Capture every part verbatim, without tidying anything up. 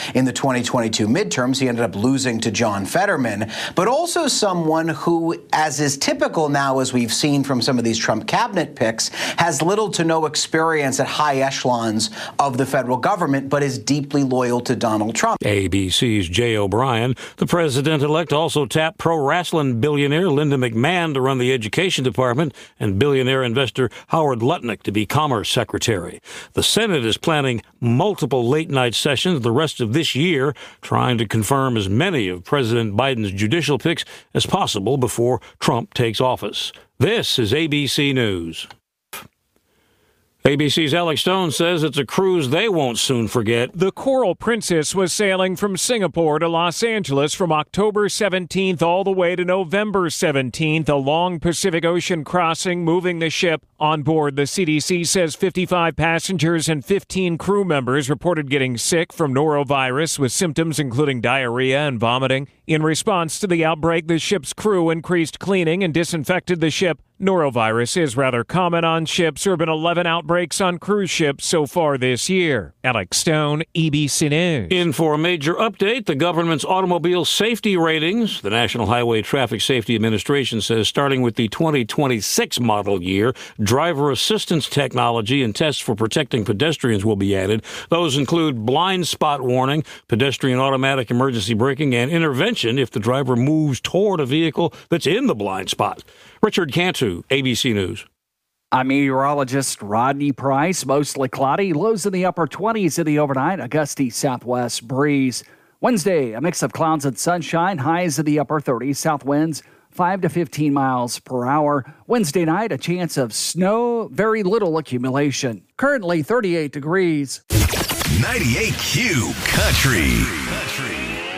in the twenty twenty-two midterms. He ended up losing to John Fetterman, but also someone who, as is typical now, as we've seen from some of these Trump cabinet picks, has little to no experience at high echelons of the federal government, but is deeply loyal to Donald Trump. A B C's Jay O'Brien. The president-elect also tapped pro wrestling billionaire Linda McMahon to run the education department and billionaire investor Howard Lutnick to be commerce secretary. The Senate is planning multiple late-night sessions the rest of this year, trying to confirm as many of President Biden's judicial picks as possible before Trump takes office. This is A B C News. A B C's Alex Stone says it's a cruise they won't soon forget. The Coral Princess was sailing from Singapore to Los Angeles from October seventeenth all the way to November seventeenth, a long Pacific Ocean crossing moving the ship. On board, the C D C says fifty-five passengers and fifteen crew members reported getting sick from norovirus with symptoms including diarrhea and vomiting. In response to the outbreak, the ship's crew increased cleaning and disinfected the ship. Norovirus is rather common on ships. There have been eleven outbreaks on cruise ships so far this year. Alex Stone, A B C News. In for a major update, the government's automobile safety ratings. The National Highway Traffic Safety Administration says starting with the twenty twenty-six model year, driver assistance technology and tests for protecting pedestrians will be added. Those include blind spot warning, pedestrian automatic emergency braking, and intervention if the driver moves toward a vehicle that's in the blind spot. Richard Cantu, A B C News. I'm meteorologist Rodney Price. Mostly cloudy, lows in the upper twenties in the overnight, a gusty southwest breeze. Wednesday, a mix of clouds and sunshine, highs in the upper thirties, south winds five to fifteen miles per hour. Wednesday night, a chance of snow, very little accumulation. Currently thirty-eight degrees. ninety-eight Q Country. Country.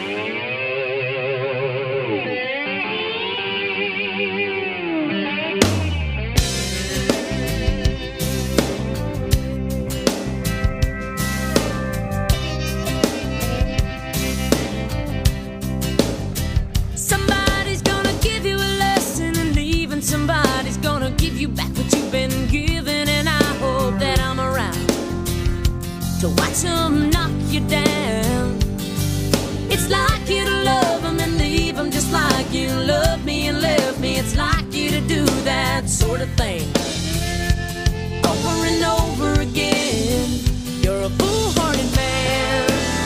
Somebody's gonna give you back what you've been given, and I hope that I'm around to watch them knock you down. It's like you to love them and leave them just like you loved me and left me. It's like you to do that sort of thing over and over again. You're a foolhardy man.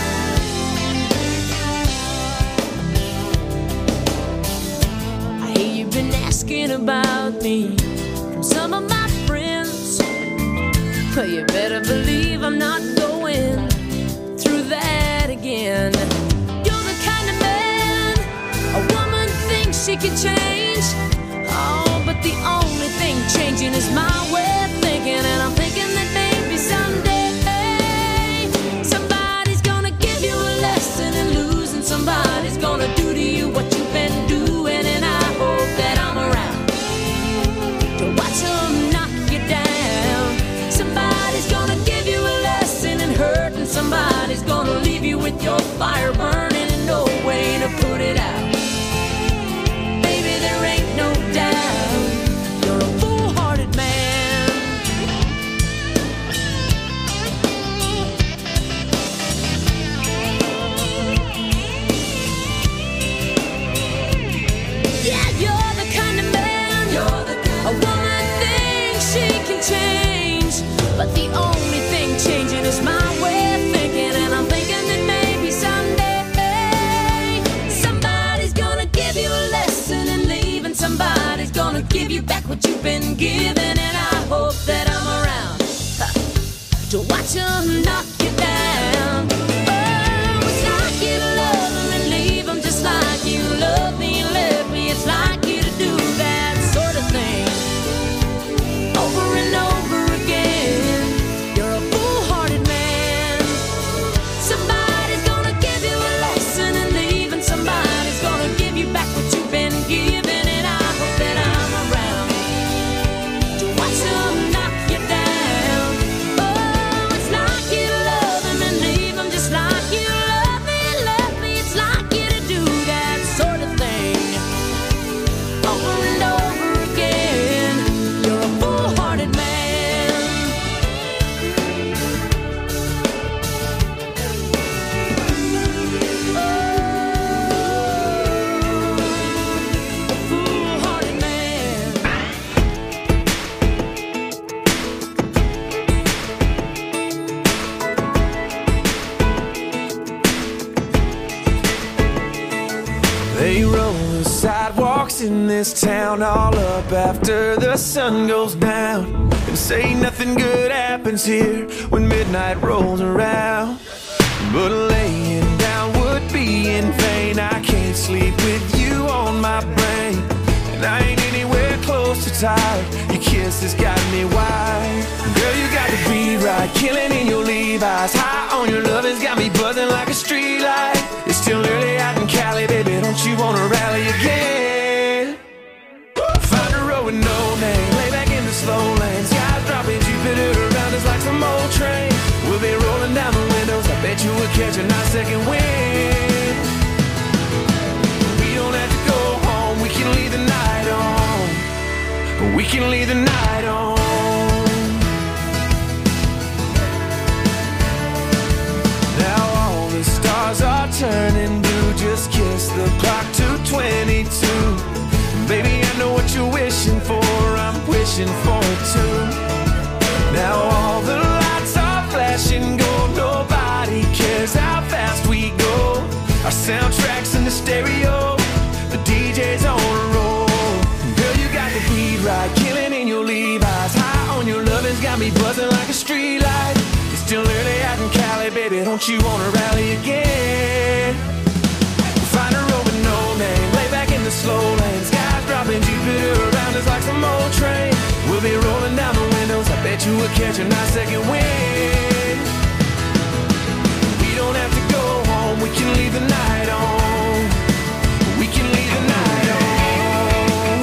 I hear you've been asking about me from some of my friends, but you better believe I'm not going through that again. You're the kind of man a woman thinks she can change. Oh, but the only thing changing is my way of thinking, and I'm thinking that maybe someday somebody's gonna give you a lesson in losing. Somebody's gonna do to you what you've been doing, and I hope that I'm around to watch them knock you down. Somebody's gonna give you a lesson in hurt, and somebody's gonna leave you with your fire burning and no way to put it out. Baby, there ain't no doubt you're a foolhardy man. Yeah, you're the kind of man you're the kind a woman thinks she can change, but the only thing changing is my way of thinking, and I'm thinking that maybe someday somebody's gonna give you a lesson in leaving. Somebody's gonna give you back what you've been given, and I hope that I'm around huh, to watch them knock you down. Oh, it's like you to love them and leave them just like you love me and left me. It's like you to do that sort of thing over and over again. You're a foolhardy man. Somebody's gonna give you a lesson in leaving. Somebody's gonna give you back what you've been given, and I hope that I'm around to watch them knock you down. Oh, it's like They roll the sidewalks in this town all up after the sun goes down, and say nothing good happens here when midnight rolls around. But laying down would be in vain. I can't sleep with you on my brain, and I ain't anywhere close to tired. Your kiss has got me wired. Girl, you got to be right, killing in your Levi's. High on your love has got me buzzing like a street light. It's still early out in Cali, baby, don't you wanna rally again? Find a road with no name, lay back in the slow lane. Skies dropping, Jupiter around us like some old train. We'll be rolling down the windows, I bet you will catch a nice second wind. We don't have to go home, we can leave the night on. We can leave the night on. Now all the stars are turning blue. Just kiss the clock to twenty-two. Baby, I know what you're wishing for, I'm wishing for it too. Now all the lights are flashing gold. Nobody cares how fast we go. Our soundtrack's in the stereo, the D J's on a roll. Girl, you got the beat right, killing in your Levi's. High on your lovin's got me buzzing like a street light. It's still early out in Cali, baby, don't you wanna rally again? Find a road with no name, lay back in the slow lane. Skies dropping, Jupiter around us like some old train. We'll be rolling down the windows, I bet you will catch a nice second wind. We don't have to go home, we can leave the night on. We can leave the night on.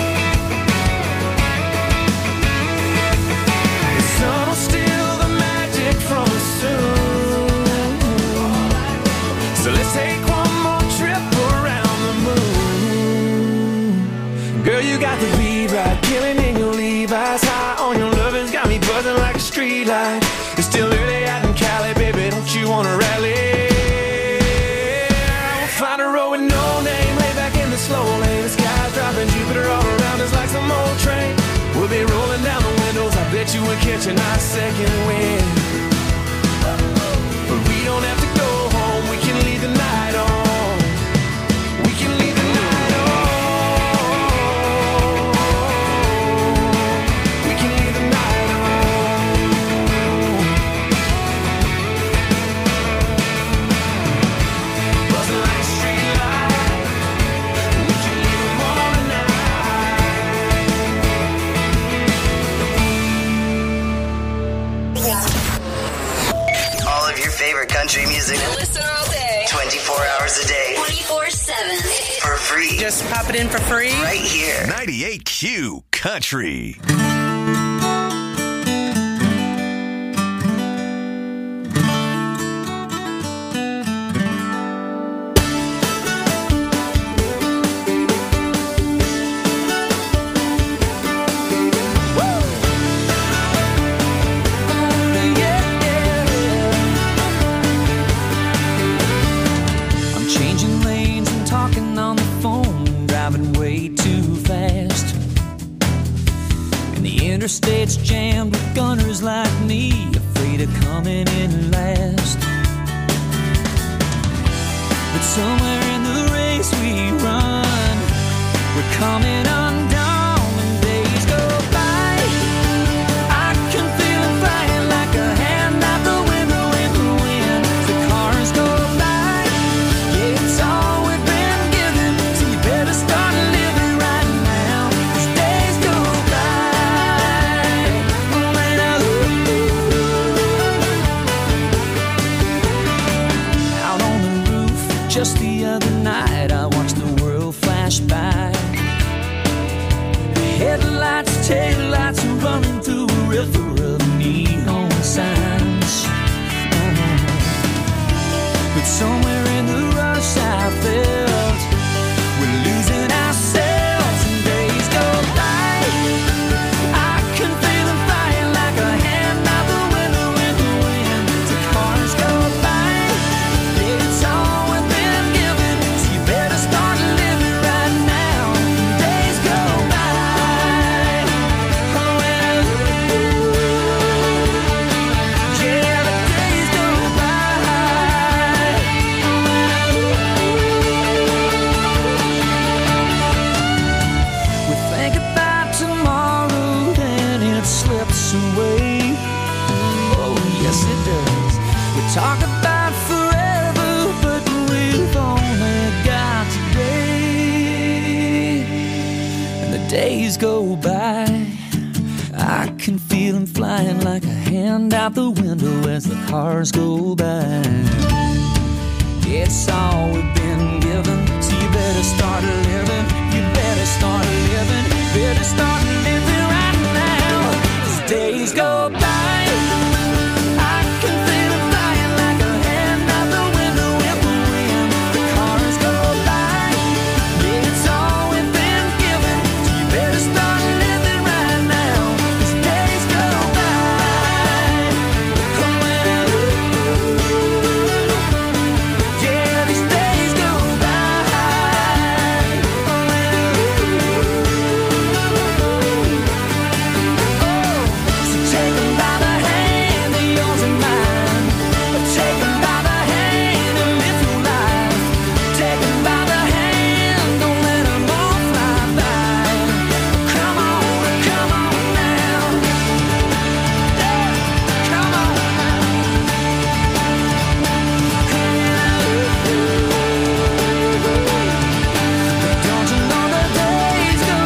The sun will steal the magic from us soon. So let's take one more trip around the moon. Girl, you got the beat right, killing in your Levi's. High on your lovin's got me buzzing like a street light. It's still early out in Cali, baby, don't you wanna rally? We'll find a road with no name, lay back in the slow lane. The sky's dropping, Jupiter all around us like some old train. We'll be rolling down the windows, I bet you will catch a nice second wind. But we don't have to go home, we can leave the night on. We can leave the night on. We can leave the night on. Buzzing like a street light. We can leave them all tonight. All of your favorite country music. Listen all day. twenty-four hours a day. twenty-four seven. For free. Just pop it in for free. Right here. ninety-eight Q Country. I'm changing lanes and talking on the phone, driving way too fast. And the interstate's jammed with gunners like me, afraid of coming in last. But somewhere in the race we run, we're coming undone when days go by. I can feel it flying like a hand out the window in the wind. The cars go by, yeah, it's all we've been given, so you better start living right now, 'cause days go by. When I look out on the roof, just the other night I watched the world flash by. Headlights, taillights are running through a river of neon signs. Oh. But somewhere in the rush I felt we're losing ourselves and days go by. I can feel them flying like a hand out the window in the wind. The cars go by, yeah, it's all we've been given, so you better start living right now. Days go by. Oh, and yeah, the days go by. days go by, I can feel them flying like a hand out the window as the cars go by. It's all we've been given, so you better start living. You better start living. Better start living right now. As days go by, I can feel them flying like a hand out the window in the wind. The cars go by. It's all we've been given, so you better start living right now. As days go by, yeah, these days go by. Oh, so take 'em by the hand, they're yours and mine. Take 'em by the hand and live your life. Take 'em by the hand, don't let 'em all fly by. Come on, come on now. Yeah, come on now. Don't you know the days go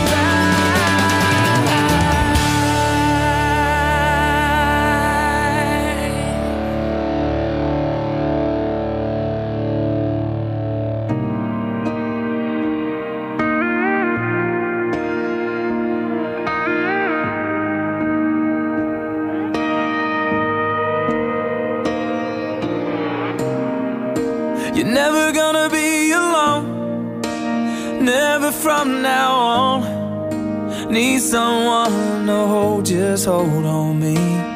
You're never gonna be alone, never from now on. Need someone to hold, just hold on me.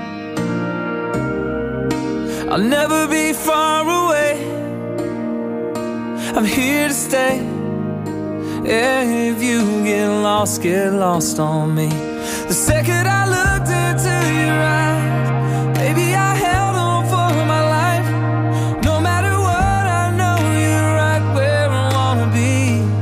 I'll never be far away, I'm here to stay. Yeah, if you get lost, get lost on me. The second I looked into your eyes, baby, I held on for my life. No matter what, I know you're right where I wanna be.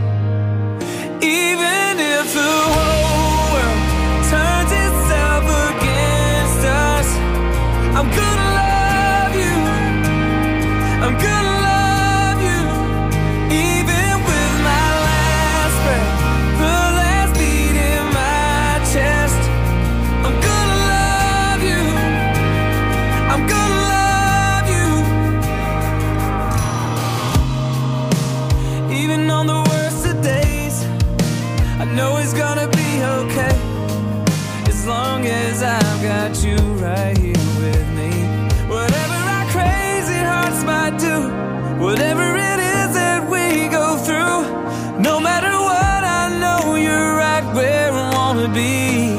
Even if the whole world turns itself against us, I'm gonna love you, I'm gonna love you. Even with my last breath, the last beat in my chest, I'm gonna love you, I'm gonna love you. Even on the worst of days, I know it's gonna be okay, as long as I've got you right here with me. Whatever our crazy hearts might do, whatever it is that we go through, no matter what, I know you're right where I wanna be.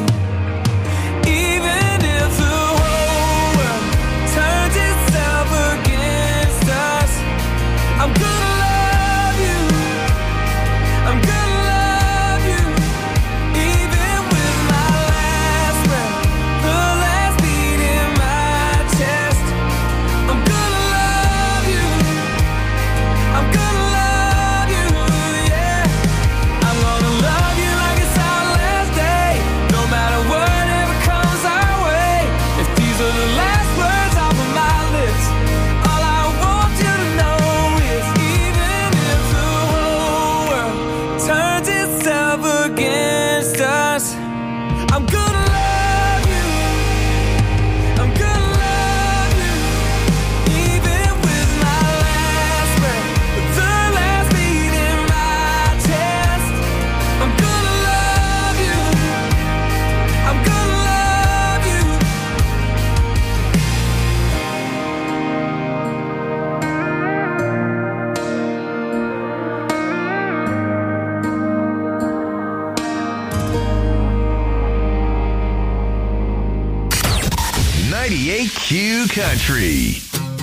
Even if the whole world turns itself against us, I'm gonna love you, I'm gonna love you. Even with my last breath, the last beat in my chest, I'm gonna love you, I'm gonna love you, yeah. I'm gonna love you like it's our last day, no matter whatever comes our way. If these are the last words off of my lips, all I want you to know is even if the whole world turns itself against us, I'm gonna love you, I'm gonna love you. Even with my last breath, the last beat in my chest, I'm gonna love you, I'm gonna love you. ninety-eight Q Country.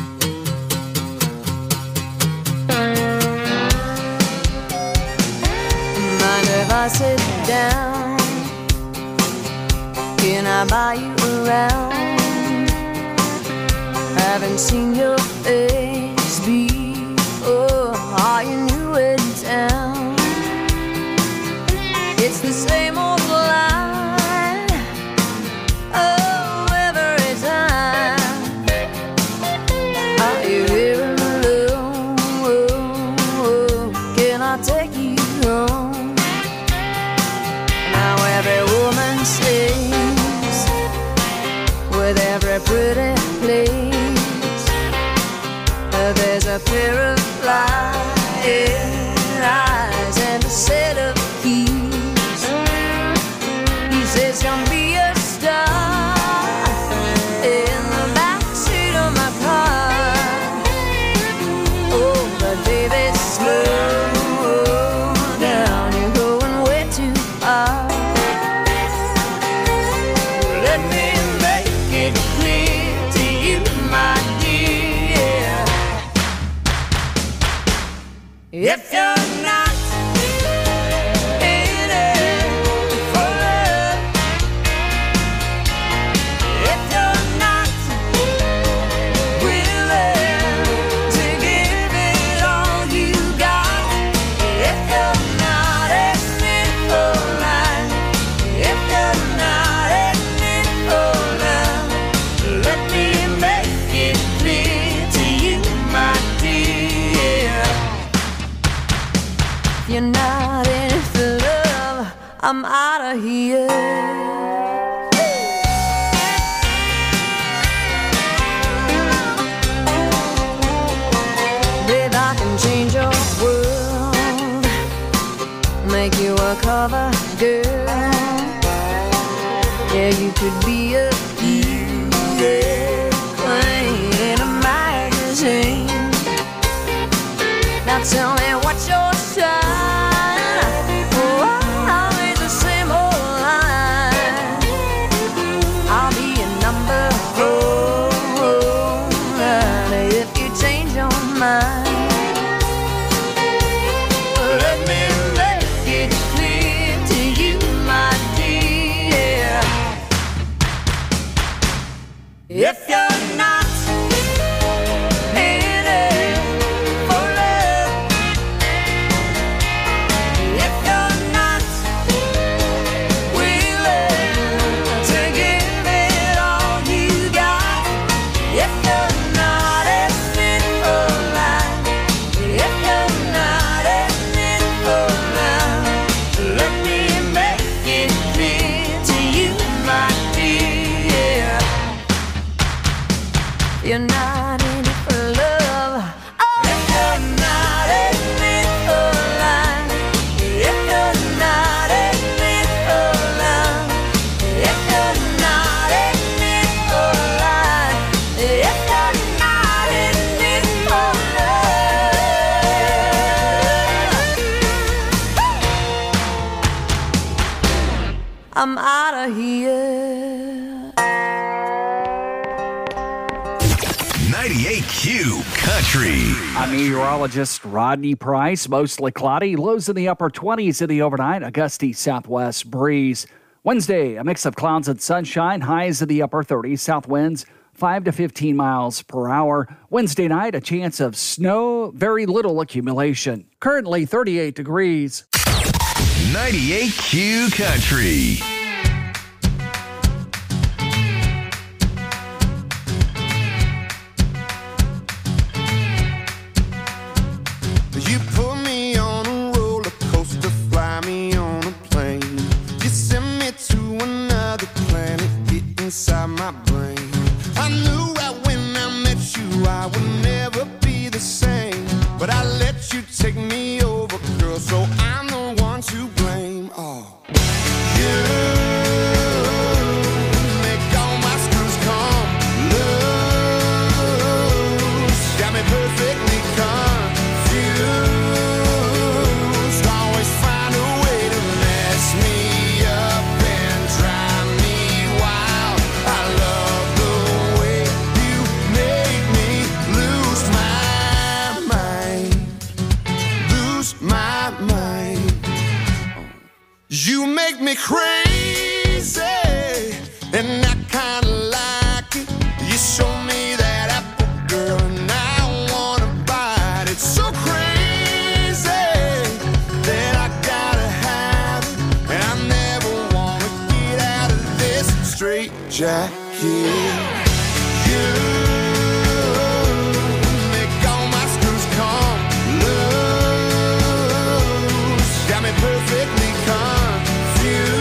Mind if I sit down? Can I buy you around? Haven't seen your face before. Are you new in town? It's the same old line. Oh, every time. Are you here alone? Oh, oh, can I take you home? Now fire eyes and a set of keys. He says you'll be a star in the backseat of my car. Oh, but baby, slow down, you're going way too far. Let me make it clear to you, my dear. If you're not in it for love, if you're not willing to give it all you got, if you're not in it for life, if you're not in it for love, let me make it clear to you, my dear. If you're not in it for love, I'm out of here. Babe, I can change your world, make you a cover girl. Yeah, you could be a beauty queen in a magazine. Now tell me what's your sign? Oh, always the same old line. I'll be a number four if you change your mind. Let me make it clear to you, my dear. If you're not in it for love, if you're not willing to give it all you got, if you're not in it for life, if you're not in it for love, let me make it clear to you, my dear. You're not in it for love. Oh, if you're not in it for life, if you're not in it for love, if you're not in it for life, if you're not in it for love, I'm out of here. ninety-eight Q Country. I'm meteorologist Rodney Price. Mostly cloudy, lows in the upper twenties in the overnight, a gusty southwest breeze. Wednesday, a mix of clouds and sunshine, highs in the upper thirties, south winds five to fifteen miles per hour. Wednesday night, a chance of snow, very little accumulation. Currently thirty-eight degrees. ninety-eight Q Country. You put me on a roller coaster, fly me on a plane. You send me to another planet, get inside my brain. I knew right when I met you I would never be the same. But I let you take me over, girl, so I'm the one to blame. Oh, you make all my screws come loose. Got me perfectly confused. Always find a way to mess me up and drive me wild. I love the way you make me lose my mind. Lose my mind. You make me crazy, and I kinda like it. You show me that apple, girl, and I wanna bite it. So crazy that I gotta have it, and I never wanna get out of this straight jacket. You make all my screws come loose. Got me perfectly confused.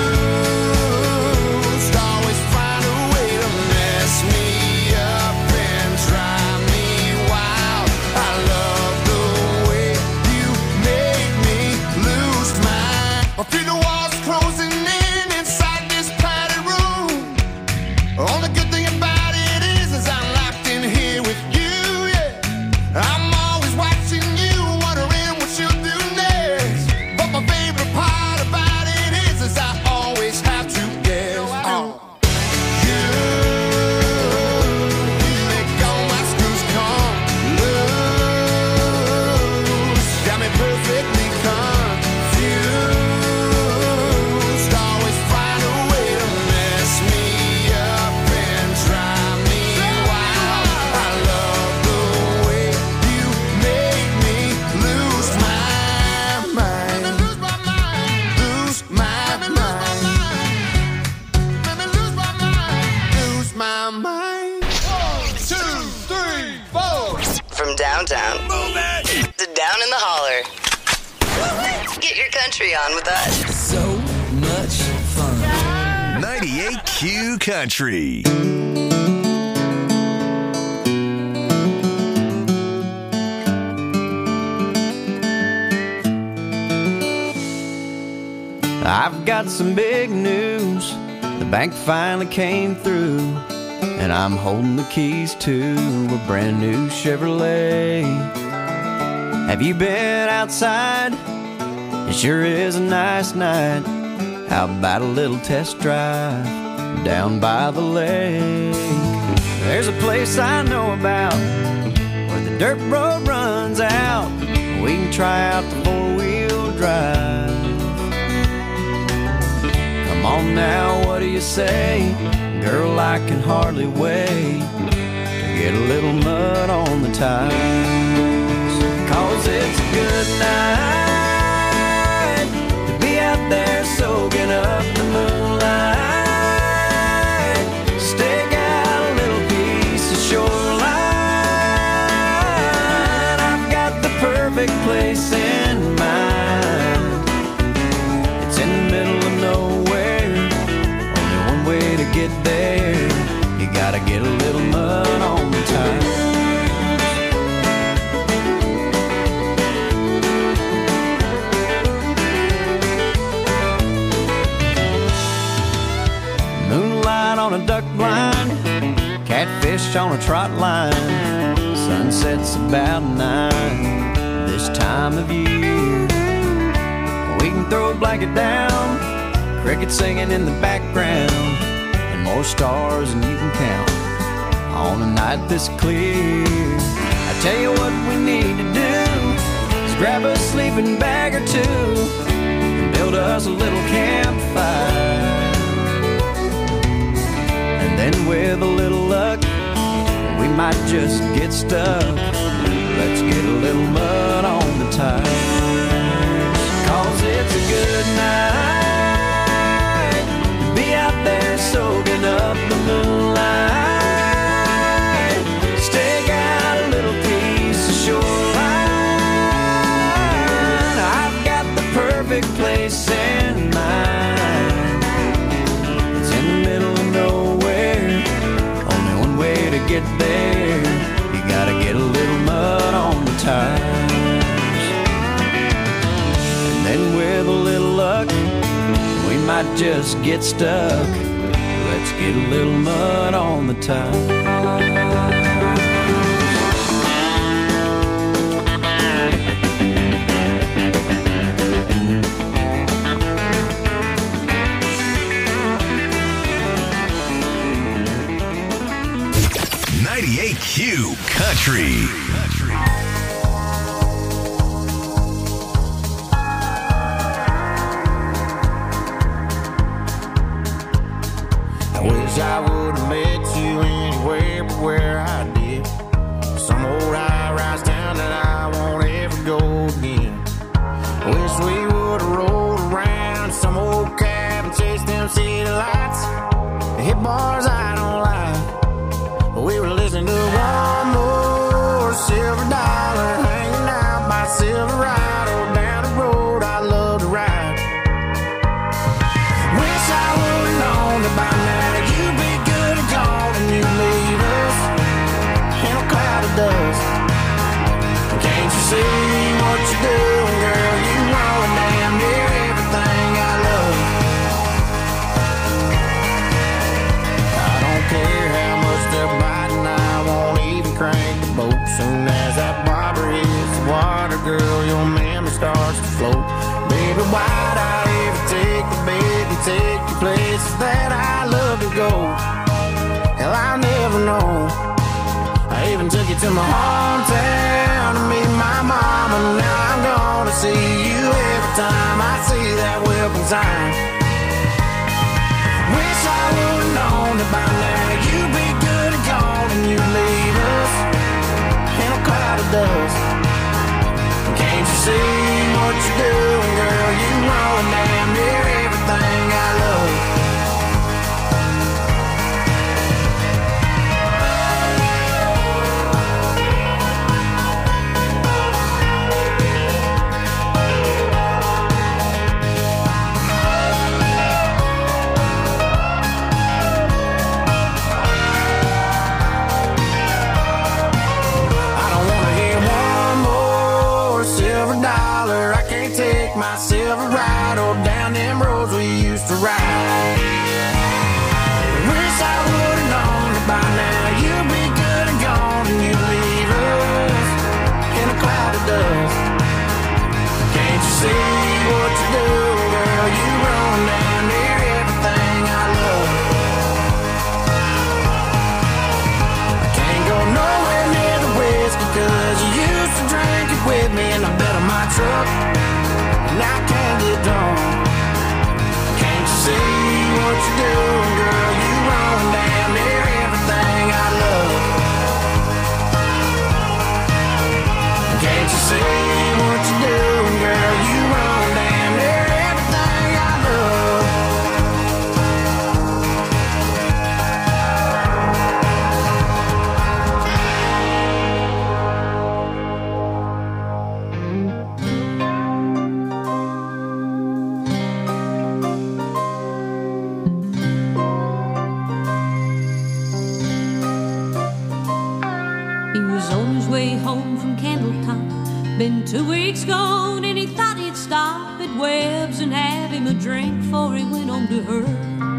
Always find a way to mess me up and drive me wild. I love the country on with us. So much fun. ninety-eight Q Country. I've got some big news. The bank finally came through, and I'm holding the keys to a brand new Chevrolet. Have you been outside? It sure is a nice night. How about a little test drive down by the lake? There's a place I know about where the dirt road runs out. We can try out the four-wheel drive. Come on now, what do you say? Girl, I can hardly wait to get a little mud on the tires. Cause it's a good night to be out there soaking up the moonlight. Stake out a little piece of shoreline. I've got the perfect place in mind. It's in the middle of nowhere. Way to get there, you gotta get a little mud on the tires. Moonlight on a duck blind, catfish on a trot line. Sunset's about nine this time of year. We can throw a blanket down, crickets singing in the background, and more stars than you can count on a night this clear. I tell you what we need to do is grab a sleeping bag or two and build us a little campfire. And then with a little luck, we might just get stuck. Let's get a little mud on the tires. Cause it's a good night out there soaking up the moonlight. Stake out a little piece of shoreline. I've got the perfect place in mind. It's in the middle of nowhere. Only one way to get there. You gotta get a little mud on the tires. And then with a little luck, we might just get stuck. Let's get a little mud on the tires. ninety-eight Q Country. I would have met you anywhere but where I did. Some old high-rise town that I won't ever go again. Wish we would have rolled around some old cab and chased them city lights. Hit bars I don't like, but we were listening to one more Silver Dollar, hanging out by Silverado down the road I love to ride. Wish I would have known about now. You leave us in a cloud of dust. Can't you see what you're doing, girl? You know damn near everything I love. I don't care how much they're biting, I won't even crank the boat. Soon as that bobber hits the water, girl, your memory starts to float. Baby, why'd I ever take the bait and take you places that I love to go? Hell, I'll never know. I even took you to my hometown to meet my mama. Now I'm gonna see you every time I see that welcome sign. Wish I would've known about now. You'd be good and gone and you'd leave us in a cloud of dust. Can't you see what you're doing, girl? You know damn near everything I love. silver dollar. I can't take myself a ride or down them roads we used to ride. Wish I would've known that by now you'd be good and gone, and you'd leave us in a cloud of dust. Can't you see what you do, girl? You run down near everything I love. I can't go nowhere near the whiskey, cause you used to drink it with me in the bed of my truck, and I can't get drunk. Can't you see what you do, girl? You run down near everything I love. Can't you see what you do, girl? You run down near everything I love. He was on his way home from Candletop. Been two weeks gone and he thought he'd stop at Webb's and have him a drink before he went on to her.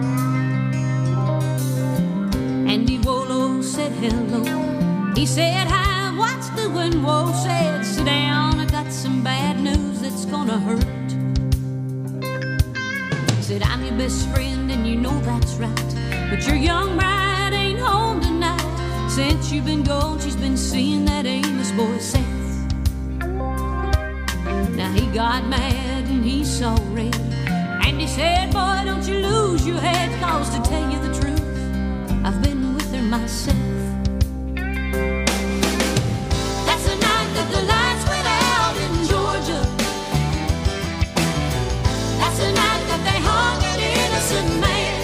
Andy Wolo said hello. He said hi, what's doing? Whoa said sit down, I got some bad news that's gonna hurt. Said I'm your best friend and you know that's right, but your young bride ain't home tonight. Since you've been gone, she's been seeing that Amos boy Seth. Now he got mad and he saw red, and he said, boy, don't you lose your head, cause to tell you the truth, I've been with her myself. That's the night that the lights went out in Georgia. That's the night that they hung an innocent man.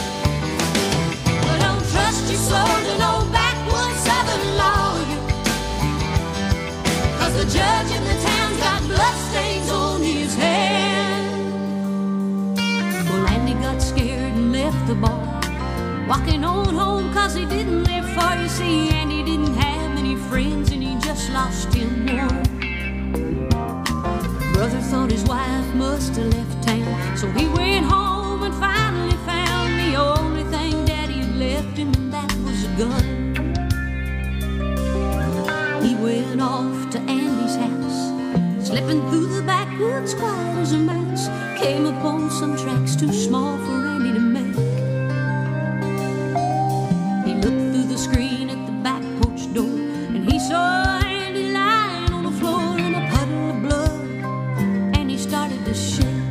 But don't trust your soul to no backwoods southern lawyer, cause the judge in the town's got bloodstains on his hand. Well, Andy got scared and left the bar, walking on home cause he didn't live far. You see, Andy didn't have many friends and he just lost him one. Brother thought his wife must have left town, so he went home and finally found the only thing Daddy had left him, and that was a gun. He went off to Andy's house, slipping through the backwoods quiet as a mouse. Came upon some tracks too small for Andy to make. He looked through the screen at the back porch door, and he saw Andy lying on the floor in a puddle of blood, and he started to shake.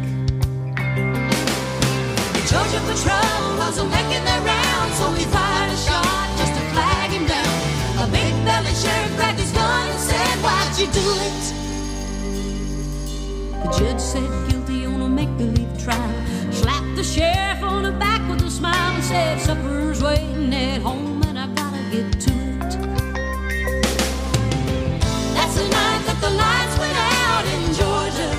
The Georgia patrol wasn't making their round, so he fired a shot just to flag him down. A big-bellied sheriff grabbed his gun and said, why'd you do it? The judge said guilty on a make-believe trial, slapped the sheriff on the back with a smile and said, supper's waiting at home and I gotta get to it. That's the night that the lights went out in Georgia.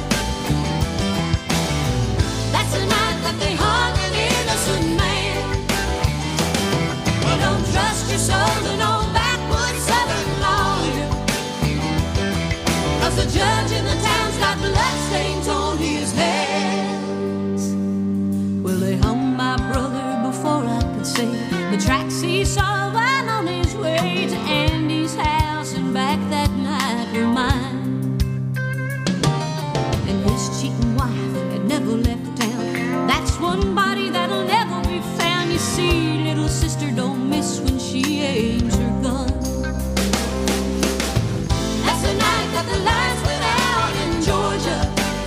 That's the night that they hung an innocent man. Well, don't trust your soul to no backwoods southern lawyer, cause the judge in the town's got bloodstains on his hands. Well, they hung my brother before I could say the tracks he saw while on his way to Andy's house and back that night were mine. And his cheating wife had never left town. That's one body that'll never be found. You see, little sister don't miss when she aims her gun. That's the night that the lights went out in Georgia.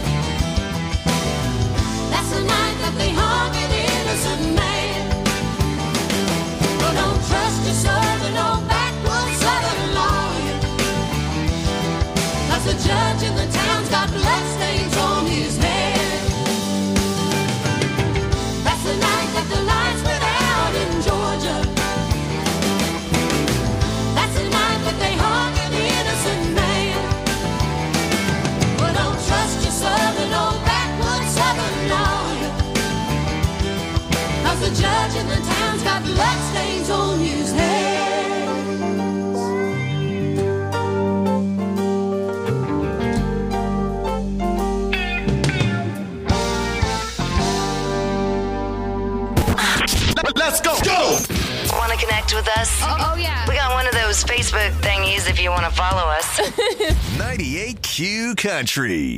That's the night that they hung an innocent man. Well, don't trust your soul to no backwoods southern lawyer, cause the judge in the town's got bloodstains on his head. That's the night that the lights went out in Georgia. That's the night that they hung an innocent man. Well, don't trust your soul to no backwoods southern lawyer, cause the judge in the town's got bloodstains on his hands. connect with us? Oh, oh yeah. We got one of those Facebook thingies if you want to follow us. ninety-eight Q Country.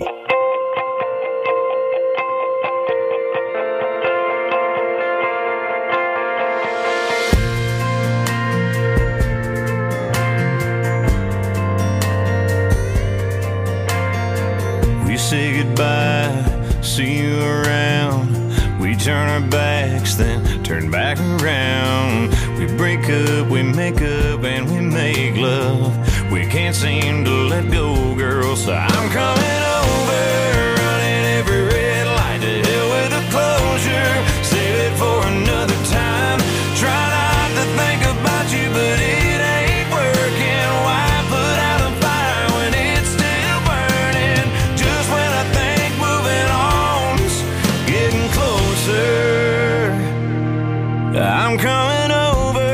We say goodbye, see you around. We turn our backs, then turn back around. We break up, we make up, and we make love. We can't seem to let go, girl, so I'm coming over, running every red light. To hell with the closure, save it for another time. Try not to think about you, but it ain't working. Why put out a fire when it's still burning? Just when I think moving on's getting closer, I'm coming over.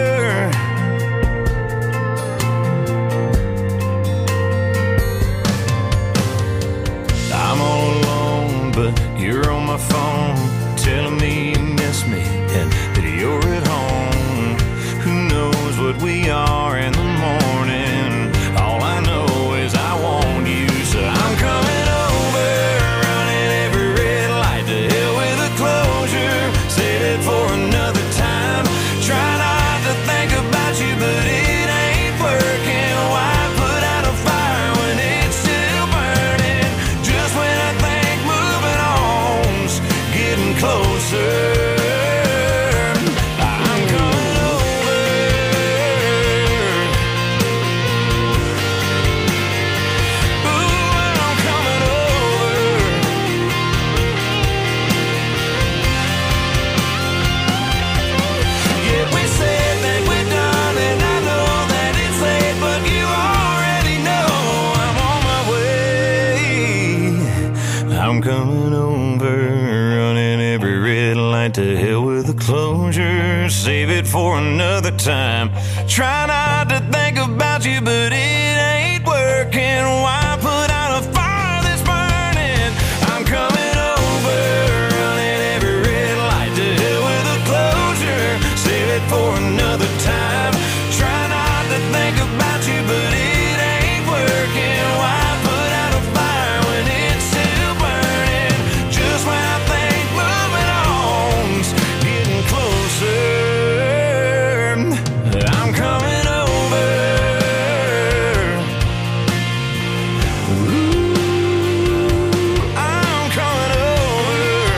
I'm all alone, but you're on my phone, telling me you miss me and that you're at home. Who knows what we are in the morning? All I know is I want you, so I'm coming over, running every red light. To hell with the closure, save it for another time. Try not to think about you, but it ain't working. Why put out a fire when it's still burning? Just when I think moving on's getting closer, I'm coming over. Ooh, I'm coming over. Yeah, we said that we're done, and I know that it's late, but you already know I'm on my way. I'm coming over, running every red light. To hell with the closure, save it for another time. Try not to think about you, but it ain't working. Why put out a fire that's burning? I'm coming over, running every red light. To hell with the closure, save it for another time. Try not to think about you, but it ain't working. Why put out a fire when it's still burning? Just when I think moving on's getting closer, I'm coming over. Ooh, I'm coming over.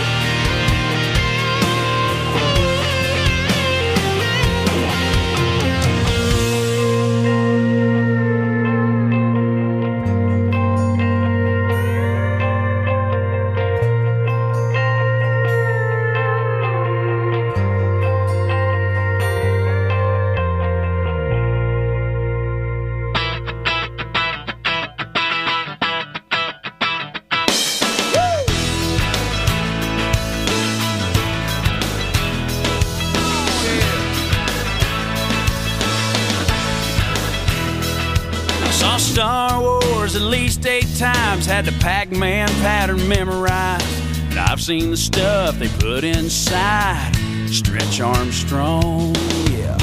I saw Star Wars at least eight times, had the Pac-Man pattern memorized. And I've seen the stuff they put inside Stretch Armstrong, yeah.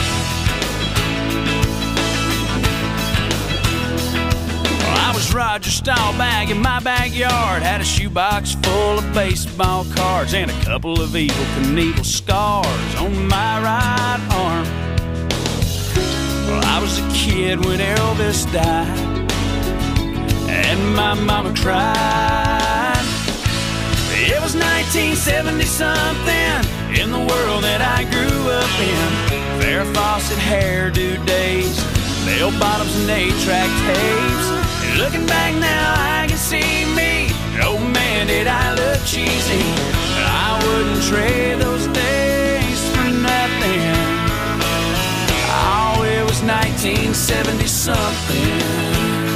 Well, I was Roger Staubach in my backyard, had a shoebox full of baseball cards and a couple of Evel Knievel scars on my right arm. Well, I was a kid when Elvis died, and my mama cried. It was nineteen seventy something in the world that I grew up in. Farrah Fawcett hairdo days, bell bottoms and eight-track tapes. And looking back now, I can see me. Oh man, did I look cheesy. I wouldn't trade those days for nothing. Oh, it was nineteen seventy something.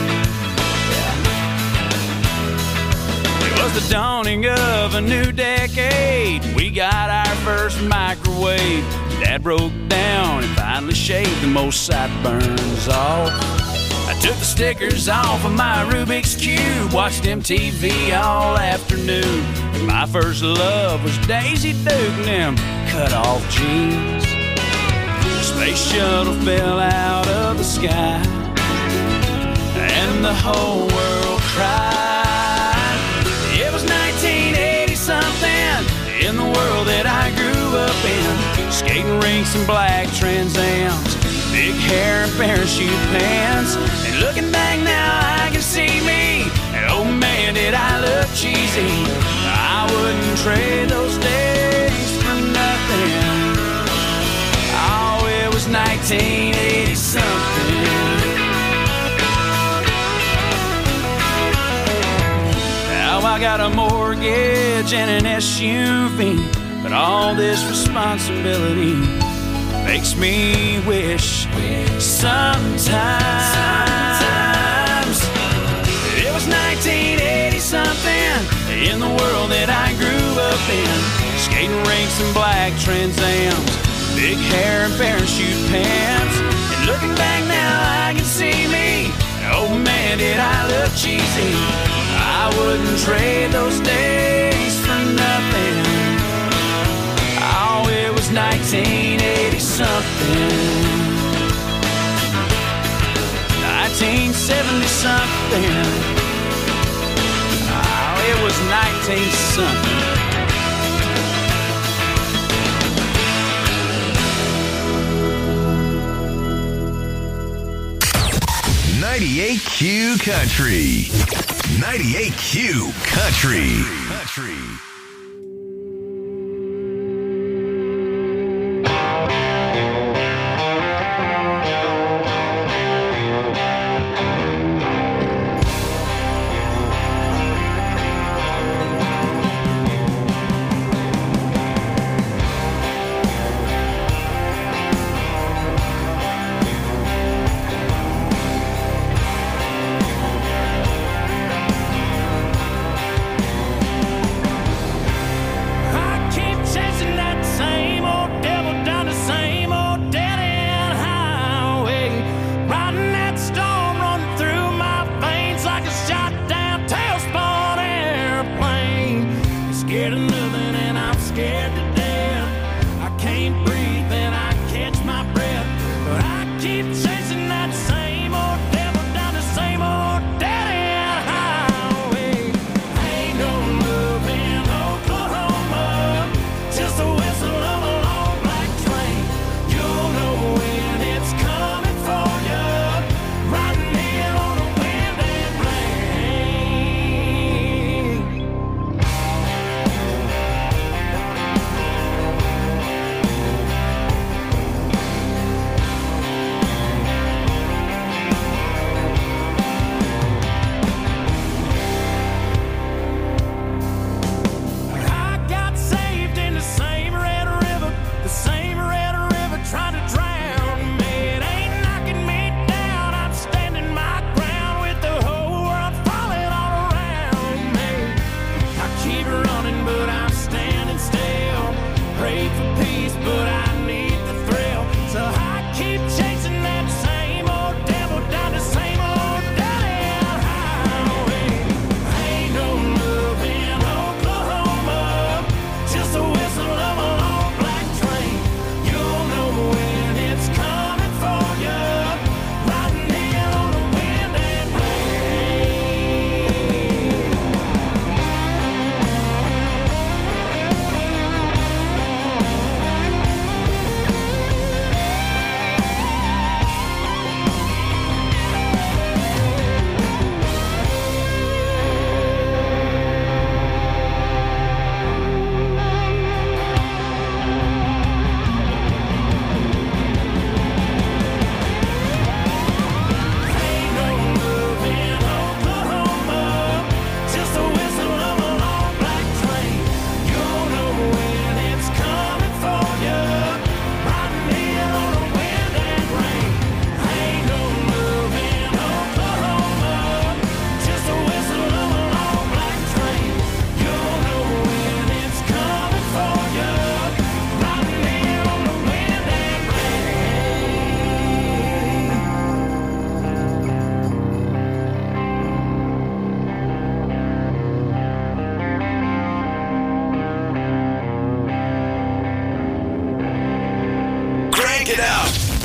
It was the dawning of a new decade. We got our first microwave. Dad broke down and finally shaved the most sideburns off. I took the stickers off of my Rubik's Cube, watched M T V all afternoon. And my first love was Daisy Duke and them cut-off jeans. Space shuttle fell out of the sky, and the whole world cried. It was nineteen eighty something in the world that I grew up in. Skating rinks and black Trans Ams, big hair and parachute pants. And looking back now, I can see me. And oh man, did I look cheesy. I wouldn't trade those days for nothing. Oh, it was nineteen eighty something. Now I got a mortgage and an S U V, but all this responsibility makes me wish sometimes it was nineteen eighty something in the world that I grew up in. Skating rinks and black Trans Ams, big hair and parachute pants. And looking back now, I can see me. Oh man, did I look cheesy. I wouldn't trade those days for nothing. Oh, it was nineteen eighty something. nineteen seventy something. Oh, it was nineteen something. ninety-eight Q Country. ninety-eight Q Country. Country.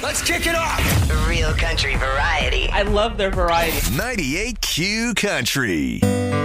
Let's kick it off. Real country variety. I love their variety. ninety-eight Q Country.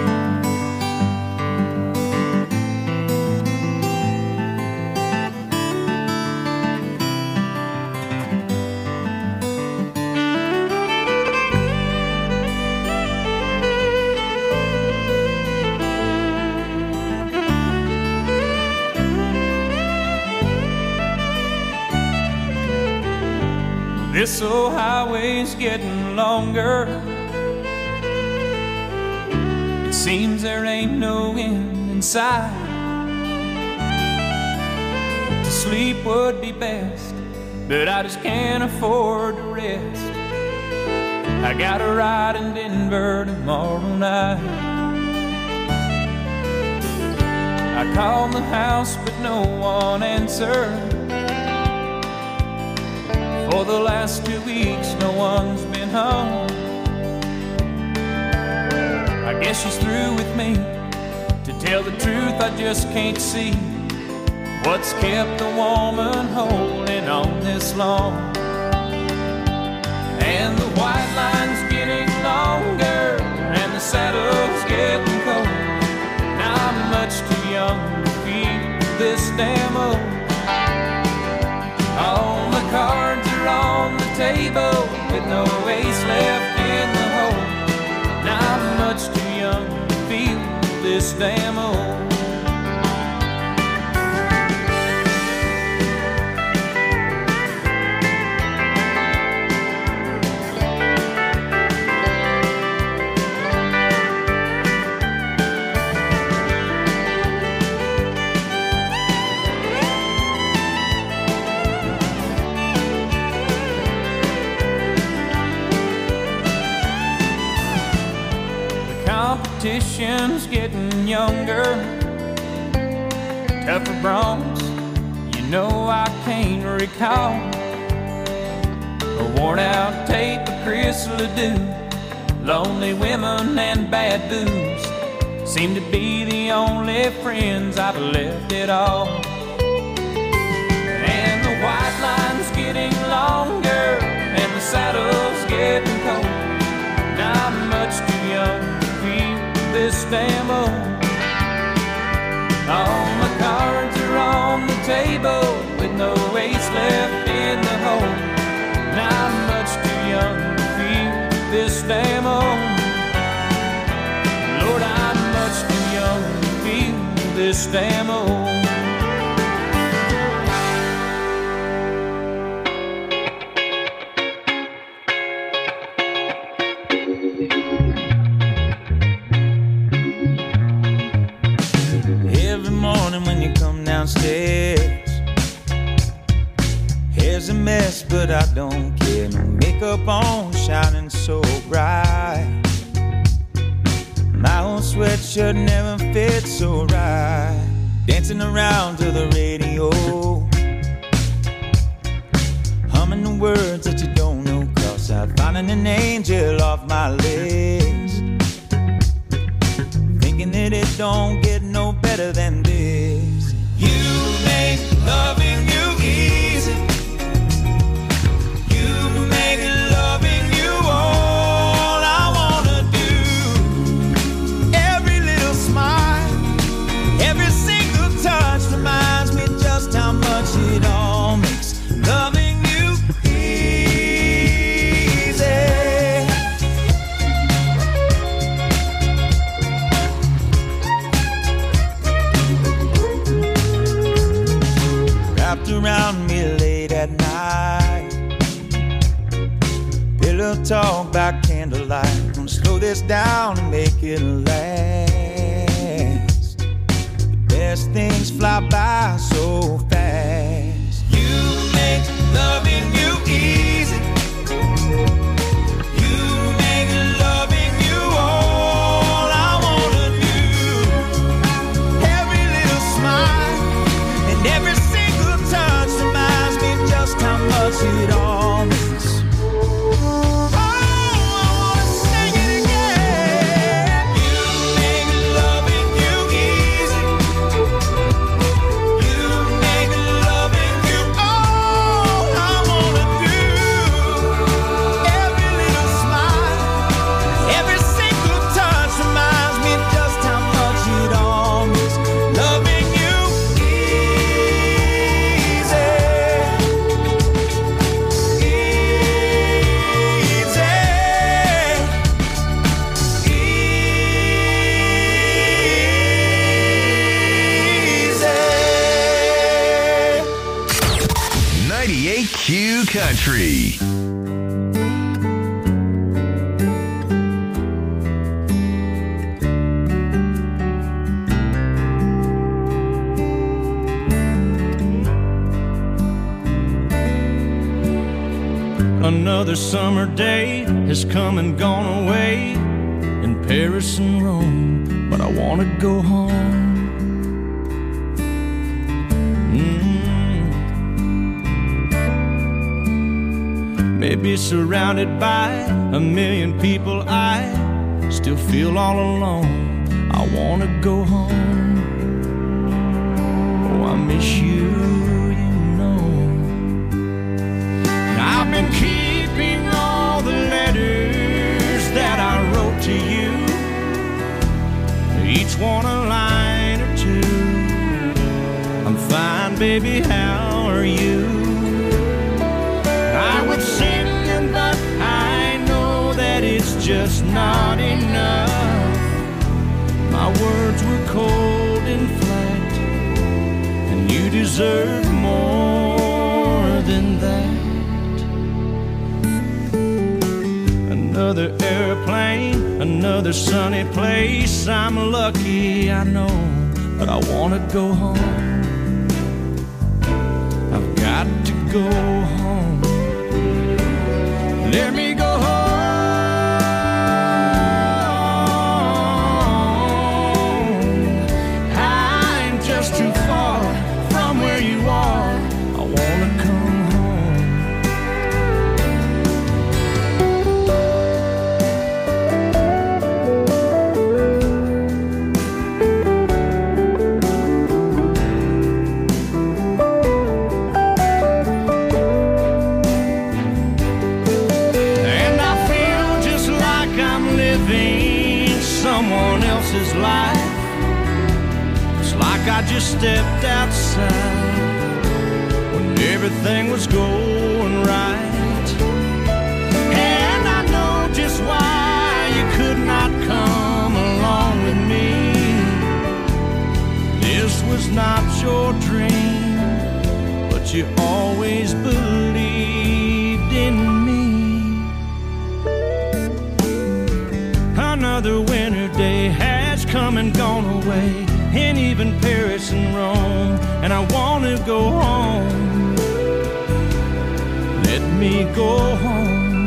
This old highway's getting longer. It seems there ain't no end in sight. To sleep would be best, but I just can't afford to rest. I got a ride in Denver tomorrow night. I called the house, but no one answered. For the last two weeks, no one's been home. I guess she's through with me. To tell the truth, I just can't see what's kept the woman holding on this long. And the white line's getting longer, and the saddle's getting cold. Now I'm much too young to feel this damn old. All the cards are on the table with no ace left in the hole. Now I'm much too young to feel this damn old. Competition's getting younger, tougher broncs, you know I can't recall. A worn out tape of Chris Ledoux, lonely women and bad booze seem to be the only friends I've left at all. And the white line's getting longer, and the saddle's getting cold. Now I'm much too young this damn old. All my cards are on the table with no ace left in the hole. Now I'm much too young to feel this damn old. Lord, I'm much too young to feel this damn old. Downstairs, here's a mess, but I don't care. No makeup on, shining so bright. My old sweatshirt never fit so right. Dancing around to the radio, humming the words that you don't know. Cause I'm finding an angel off my list, thinking that it don't get no better than this. You make loving you easy. You make loving you all I wanna do. Every little smile, every single touch reminds me just how much it all makes loving you easy. Wrapped Country. Another summer day has come and gone away in Paris and Rome, but I want to go home. Mm. Maybe surrounded by a million people, I still feel all alone. I want to go home. Oh, I miss you. I've been keeping all the letters that I wrote to you, each one a line or two. I'm fine, baby, how are you? I would sing them, but I know that it's just not enough. My words were cold and flat, and you deserve more than that. Another airplane, another sunny place. I'm lucky, I know, but I want to go home. I've got to go home. Let me go home. I'm just too far from where you are. I want to come home. Someone else's life. It's like I just stepped outside when everything was going right. And I know just why you could not come along with me. This was not your dream, but you always believed in me. Another winter day has come and gone away, and even Paris and Rome, and I want to go home. Let me go home.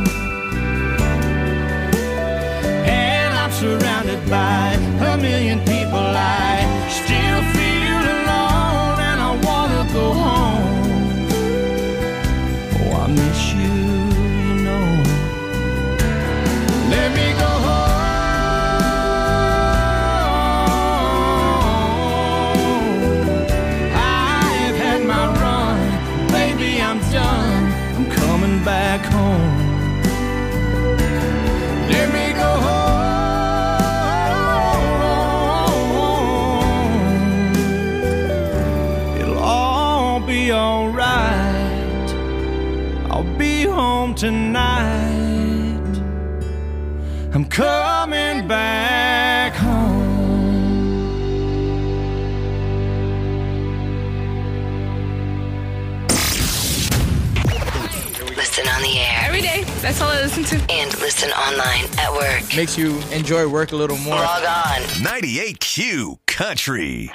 And I'm surrounded by a million people. I still feel alone, and I want to go home. Oh, I miss you, you know. Let me go home. Back home. Let me go home. It'll all be alright. I'll be home tonight. I'm coming back home. Listen on the air. Every day. That's all I listen to. And listen online at work. Makes you enjoy work a little more. Log on. ninety-eight Q Country.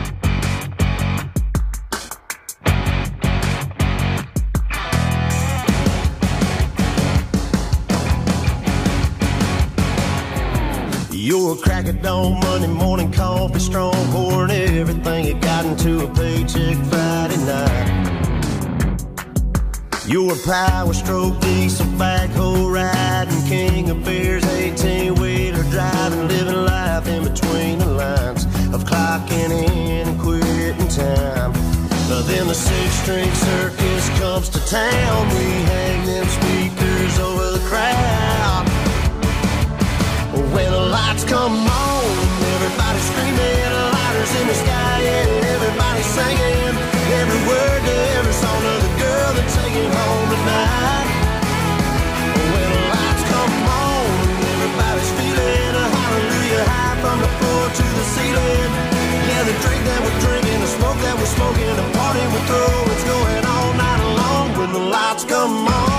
You're a crack at dawn, Monday morning coffee, strong, pouring everything you got into a paycheck Friday night. You're a power stroke, diesel backhoe riding, king of beers, eighteen-wheeler driving, living life in between the lines of clocking in and quitting time. But then the six-string circus comes to town, we hang them speakers over the crowd. When the lights come on, everybody's screaming, lighters in the sky, and everybody's singing every word to every song of the girl that's taking home tonight. When the lights come on, everybody's feeling a hallelujah high from the floor to the ceiling. Yeah, the drink that we're drinking, the smoke that we're smoking, the party we're throwing, it's going all night long when the lights come on.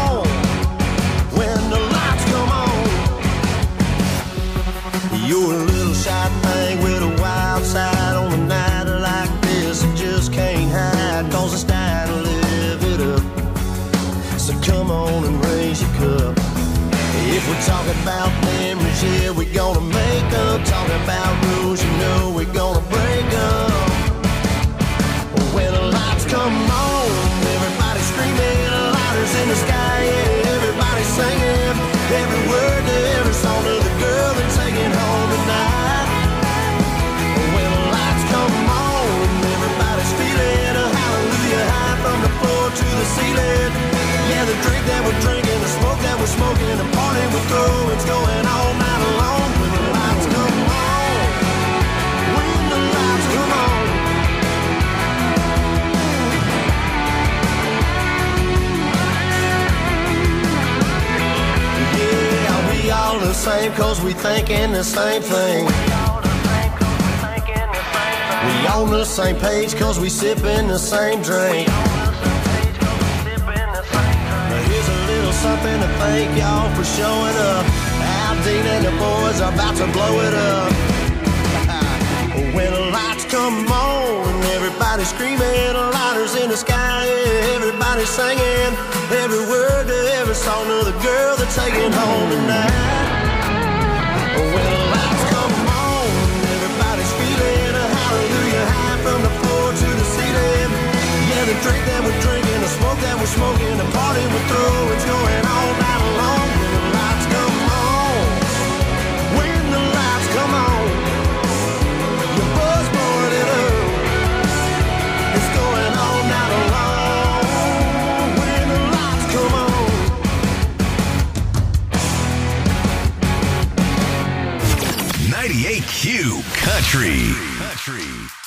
If we're talking about memories, yeah, we're gonna make them. Talking about rules, you know we're gonna break them. When the lights come on, everybody's screaming, lighters in the sky, yeah, everybody's singing every word to every song to the girl they're taking home tonight. When the lights come on, everybody's feeling a hallelujah high from the floor to the ceiling. Yeah, the drink that we're drinking, the smoke that we're smoking, the party we're throwing, it's going all night long. When the lights come on, when the lights come on. Yeah, we all the same cause we thinking the same thing. We on the same page cause we sipping the same drink. Here's a little something to thank y'all for showing up. Al Dean and the boys are about to blow it up. When the lights come on, everybody's screaming, lighters in the sky, yeah, everybody's singing every word to every song to the girl they're taking home tonight. When the lights come on, everybody's feeling a hallelujah high from the floor to the ceiling. Yeah, the drink that we're drinking, the smoke that we're smoking, the party we're through, it's going all night long. When the lights come on, when the lights come on, the buzz more than up, it's going all night long. When the lights come on. ninety-eight Q Country. Country.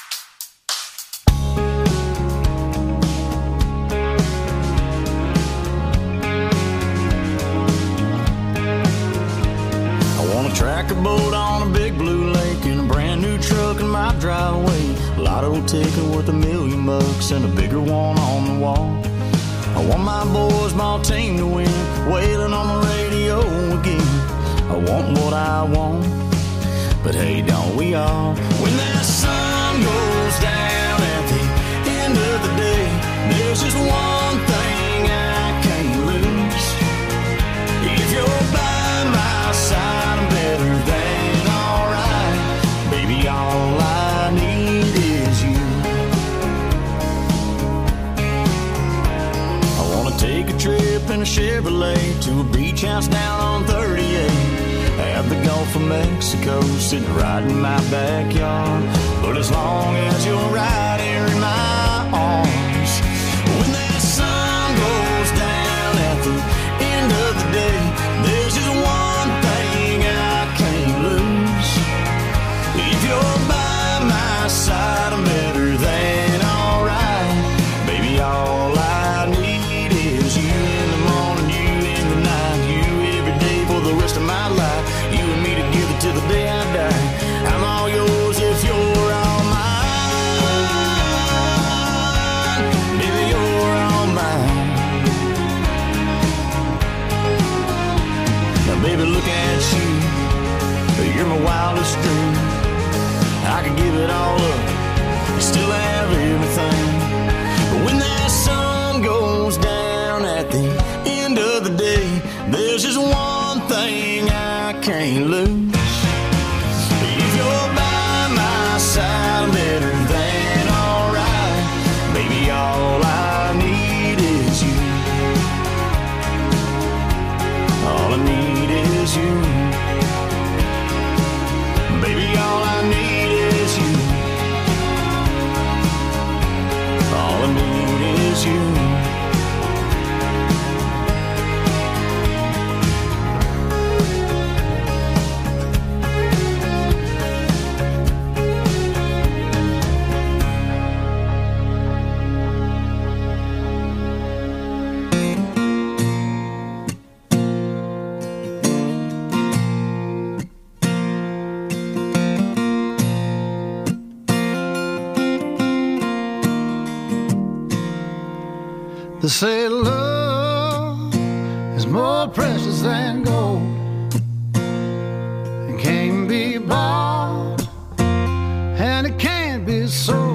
Track a boat on a big blue lake in a brand new truck in my driveway. Lotto ticket worth a million bucks and a bigger one on the wall. I want my boys, my team to win, wailing on the radio again. I want what I want, but hey, don't we all? When that sun goes down at the end of the day, there's just one thing I can't lose. If you're by my side, all I need is you. I wanna take a trip in a Chevrolet to a beach house down on thirty-eight. Have the Gulf of Mexico sitting right in my backyard. But as long as you're right here in my arms, when that sun goes down at the end of the day, there's just one thing I can't lose. If you're by my side, I'm better than alright. Baby, all I need is you in the morning, you in the night, you every day for the rest of my life. You and me together till the day I die. I'm all yours if you're all mine. Baby, you're all mine. Now, baby, look at you. You're my wildest dream. I could give it all up, you still have everything. But when that sun goes down at the end of the day, there's just one thing I can't lose. If you're by my side, I'm better than alright. Baby, all I need is you. All I need is you. Baby, all I need is you. All I need is you. They say love is more precious than gold. It can't be bought and it can't be sold.